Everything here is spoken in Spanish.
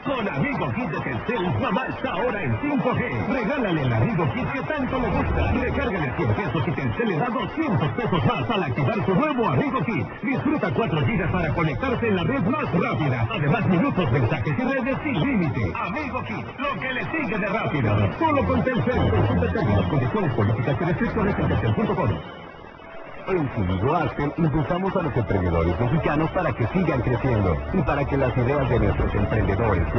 Con Amigo Kit de Telcel, mamá está ahora en 5G. Regálale el Amigo Kit que tanto le gusta. Recárgale 100 pesos y Telcel le da 200 pesos más al activar su nuevo Amigo Kit. Disfruta 4 gigas para conectarse en la red más rápida. Además, minutos, mensajes y redes sin límite. Amigo Kit, lo que le sigue de rápido. Solo con Telcel. Consulta términos, condiciones, políticas y restricciones en telcel.com. En Civil Axel impulsamos a los emprendedores mexicanos para que sigan creciendo y para que las ideas de nuestros emprendedores